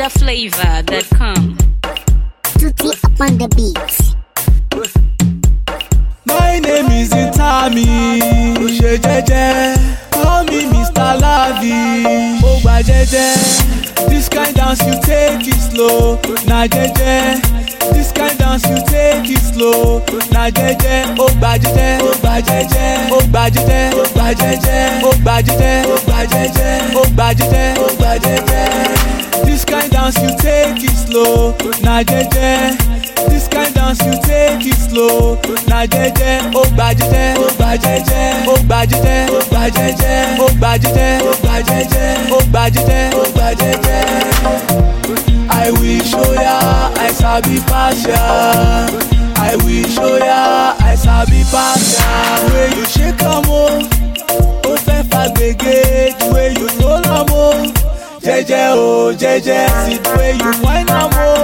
NigerFlavor.com. Tutti up on the beat. My name is Itami. Ṣe jẹ́jẹ́, call me Mr. Lavi. Ó gba jẹ́jẹ́, this kind dance you take it slow. Na jẹ́jẹ́, this kind dance you take it slow. Na jẹ́jẹ́, ó gba jẹ́jẹ́, ó gba jẹ́jẹ́, ó gba jẹ́jẹ́, ó gba jẹ́jẹ́, ó gba jẹ́jẹ́, ó gba jẹ́jẹ́, ó gba jẹ́jẹ́, ó gba jẹ́jẹ́. This kind dance you take it slow. Na jẹ́jẹ́. This kind dance you take it slow. Na jẹ́jẹ́, ó gba jẹ́jẹ́, ó gba jẹ́jẹ́, ó gba jẹ́jẹ́, ó gba jẹ́jẹ́, ó gba jẹ́jẹ́, ó gba jẹ́jẹ́, ó gba jẹ́jẹ́, ó gba jẹ́jẹ́. I will show ya, I sabi pass ya. I will show ya, I sabi pass ya. The way you shake am o, ó fẹ́ fa gbege. The way you roll am o, jẹ́jẹ́ o, jẹ́jẹ́. See the way you whine am o.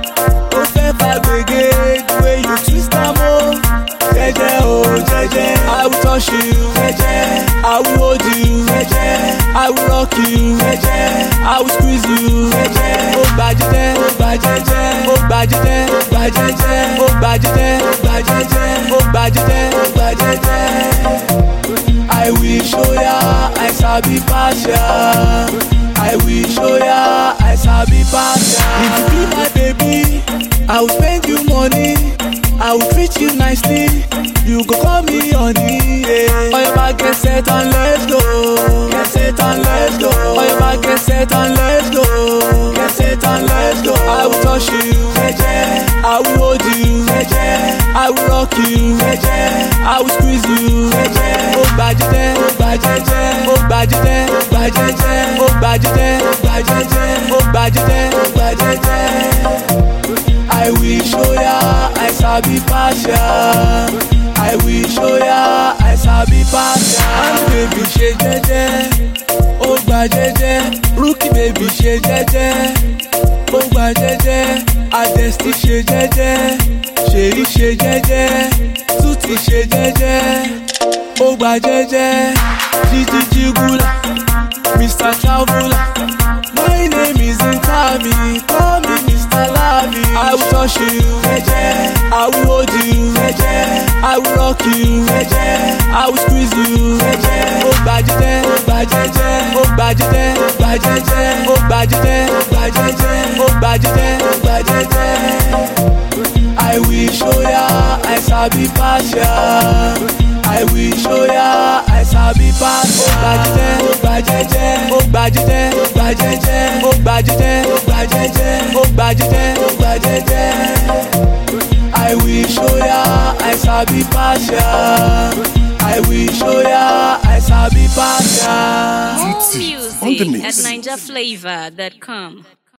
The way you twist am o, jẹ́jẹ́ o, jẹ́jẹ́. I will touch you, jẹ́jẹ́. I will hold you, jẹ́jẹ́. I will rock you, jẹ́jẹ́. I will squeeze you, jẹ́jẹ́. Ó gba jẹ́jẹ́, ó gba jẹ́jẹ́, ó gba jẹ́jẹ́, ó gba jẹ́jẹ́, ó gba jẹ́jẹ́, ó gba jẹ́jẹ́, ó gba jẹ́jẹ́, ó gba jẹ́jẹ́. I will show ya, I sabi pass ya. I will show ya, I sabi pass ya. If you be my baby, I will spend you money, I will treat you nicely. You go call me honey, yeah. Oyaba get set and let's go. Get set and let's go. Oyaba get set and let's go. Get set and let's go. I will touch you, jẹ́jẹ́. I will hold you, jẹ́jẹ́. I will rock you, jẹ́jẹ́. I will squeeze you, jẹ́jẹ́. Ó gba jẹ́jẹ́, ó gba jẹ́jẹ́, ó gba jẹ́jẹ́, ó gba jẹ́jẹ́, ó gba jẹ́jẹ́, ó gba jẹ́jẹ́, ó gba jẹ́jẹ́, ó gba jẹ́jẹ́. I will show ya, I sabi pass ya. I will show ya, I sabi pass ya. And baby ṣe jẹ́jẹ́, ó gba jẹ́jẹ́. Rookie baby ṣe jẹ́jẹ́, ó gba jẹ́jẹ́. Adesti ṣe jẹ́jẹ́, Ṣèyí ṣe jẹ́jẹ́. Tuti ṣe jẹ́jẹ́, ó gba jẹ́jẹ́. Gigi Jigula, Mr. Traveler. My name is Itami, call me Mr. Lavi. I will touch you, jẹ́jẹ́. I will hold you, jẹ́jẹ́. I will rock you, jẹ́jẹ́. I will squeeze you, jẹ́jẹ́. Ó gba jẹ́jẹ́, ó gba jẹ́jẹ́, ó gba jẹ́jẹ́, ó gba jẹ́jẹ́, ó gba jẹ́jẹ́, ó gba jẹ́jẹ́, ó gba jẹ́jẹ́, ó gba jẹ́jẹ́. I will show ya, I sabi pass ya. I will show ya, I sabi pass ya. Ó gba jẹ́jẹ́, ó gba jẹ́jẹ́, ó gba jẹ́jẹ́, ó gba jẹ́jẹ́, ó gba jẹ́jẹ́, ó gba jẹ́jẹ́, ó gba jẹ́jẹ́, ó gba jẹ́jẹ́. I will show ya, I sabi pass ya. I will show ya, I sabi pass ya. More music at NigerFlavor.com.